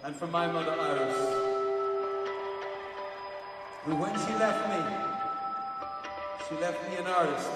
and from my mother Iris, who when she left me an artist.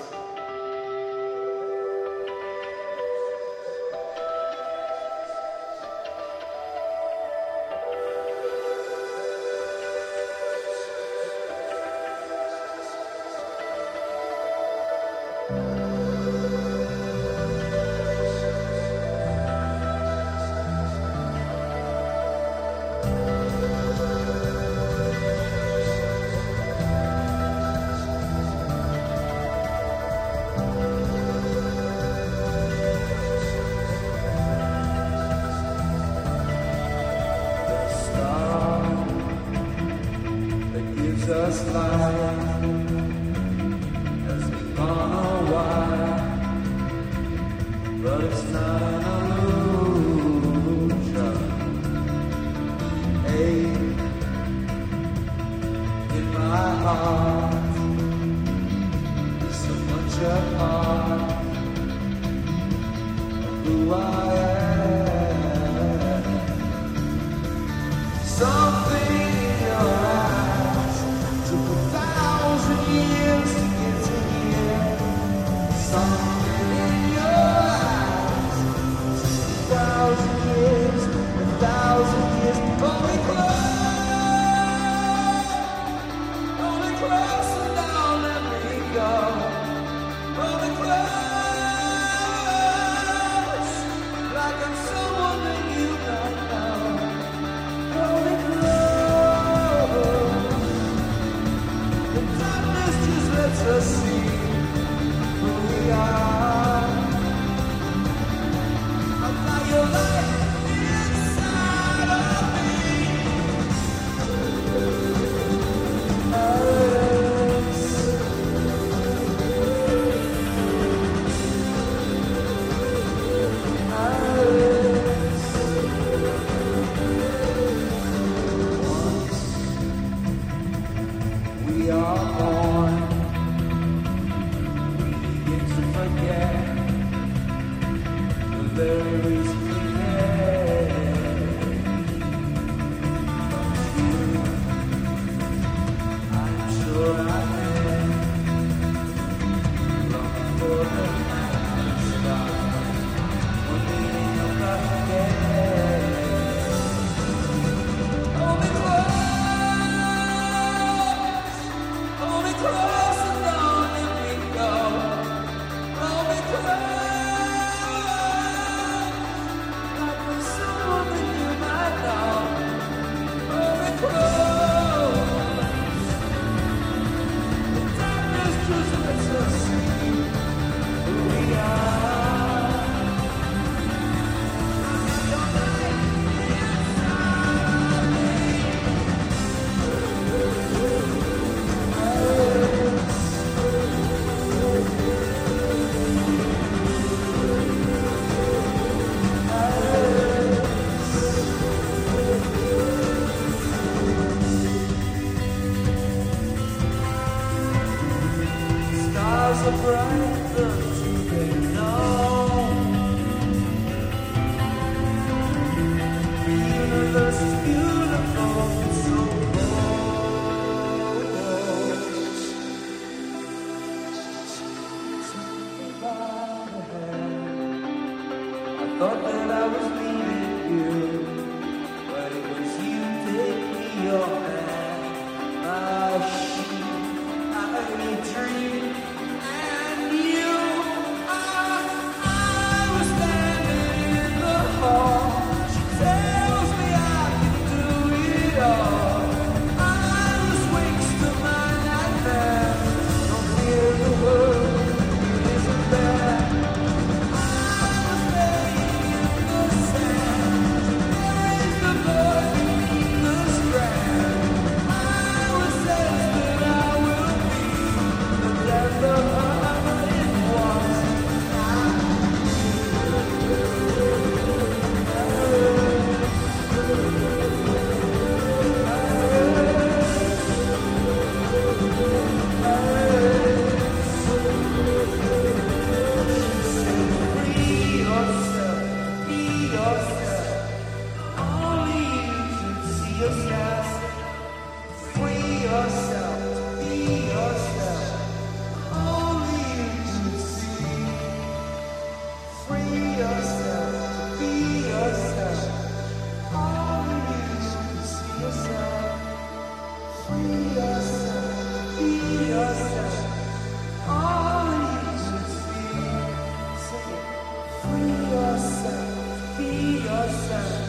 yourself. Free yourself to be yourself. Only you can see. Free yourself to be yourself. Only you can see yourself. Free yourself to be yourself. Only you can see. Sing it. Free yourself to be yourself.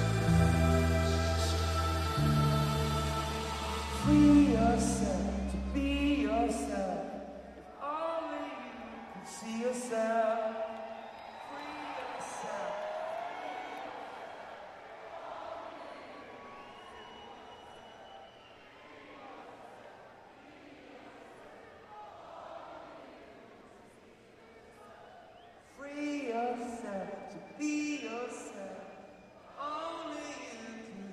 Free yourself to be yourself. Only you can see yourself. Free yourself. Free yourself to be yourself. Only you can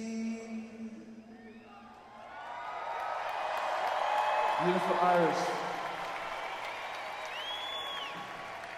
see. Beautiful Iris.